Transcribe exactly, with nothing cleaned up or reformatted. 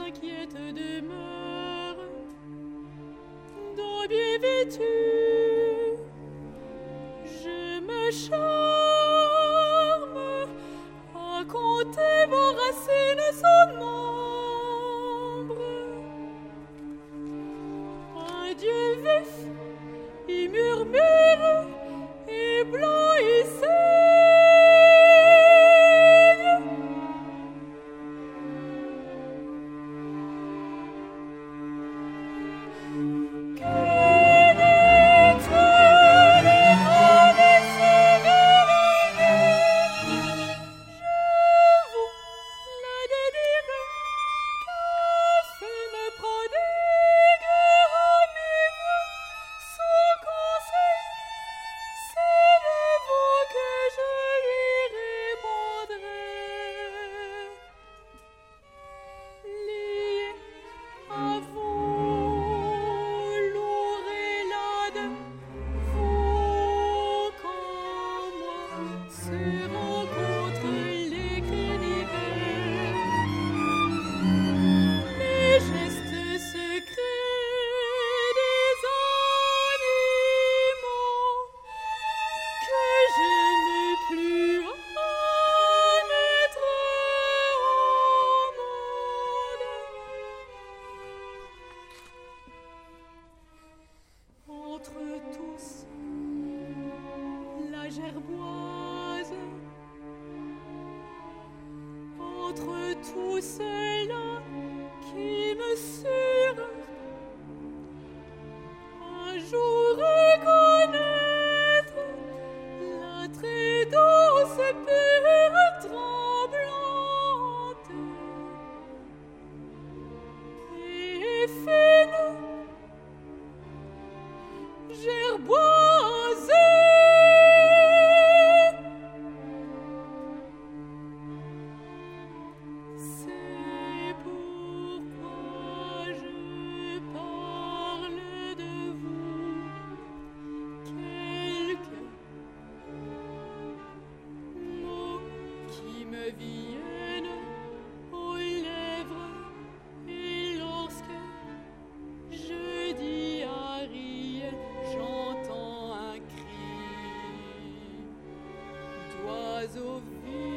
inquiète demeure, d'eau bien vêtue, je me charme à compter vos racines sans nombre. Un Dieu vif, il murmure, et blanc il saigne. Gerboise, entre tous ceux-là qui me surent un jour reconnaître la très douce pure tremblante et fine Gerboise. Viennent aux lèvres, et lorsque je dis Ariel, j'entends un cri d'oiseau vif.